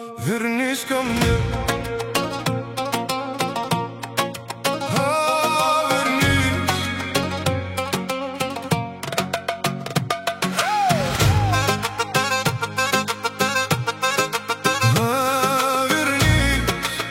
вернись ко мне. Вернись. Вернись.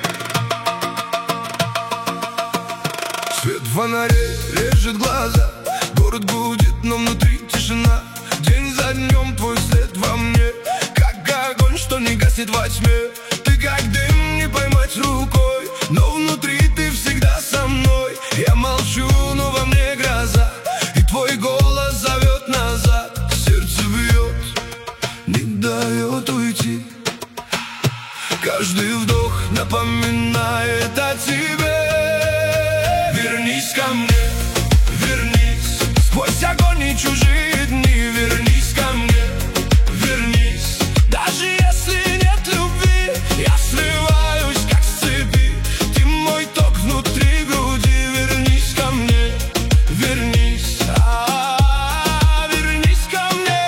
Свет фонарей режет глаза, город гудит, но внутри тишина. День за днем твой след во мне, как огонь, что не гаснет во тьме. Ты как дым, не поймать рукой, но внутри ты всегда со мной. Я молчу, но во мне гроза, и твой голос зовет назад. Сердце бьет, не дает уйти. Каждый вдох напоминает о тебе. Вернись ко мне, вернись. Сквозь огонь и чужие дни. Вернись ко мне, вернись. Даже если нет любви, я срываюсь, как с цепи. Ты мой ток внутри груди. Вернись ко мне, вернись. Вернись ко мне.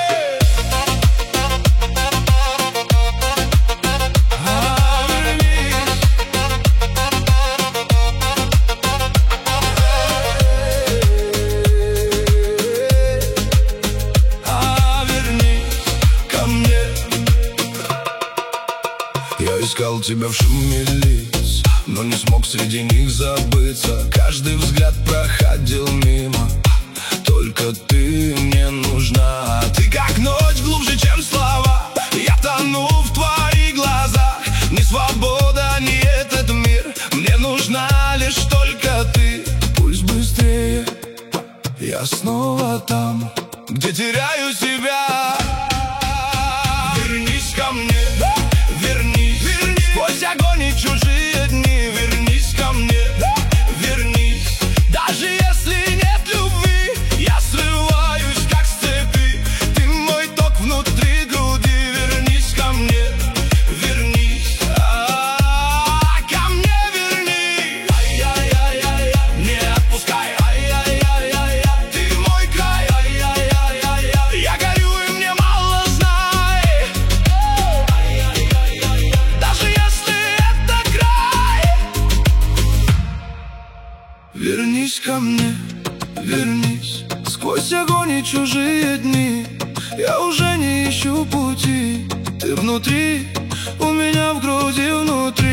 Я искал тебя в шуме лиц, но не смог среди них забыться. Каждый взгляд проходил мимо, только ты мне нужна. Ты как ночь глубже, чем слова. Я тону в твоих глазах. Ни свобода, ни этот мир. Мне нужна лишь только ты. Пусть быстрее, я снова там, где теряю себя. Вернись ко мне, вернись, вернись. Сквозь огонь и чужие дни. Вернись ко мне, вернись. Даже если нет любви, я срываюсь, как с цепи. Ты мой ток внутри груди. Вернись ко мне, вернись. Ко мне вернись. Ай-яй-яй-яй, не отпускай. Ай-яй-яй-яй, ты мой край. Ай-яй-яй-яй, я горю и мне мало, знай. Даже если это край. Вернись ко мне, вернись. Сквозь огонь и чужие дни. Я уже не ищу пути. Ты внутри, у меня в груди внутри.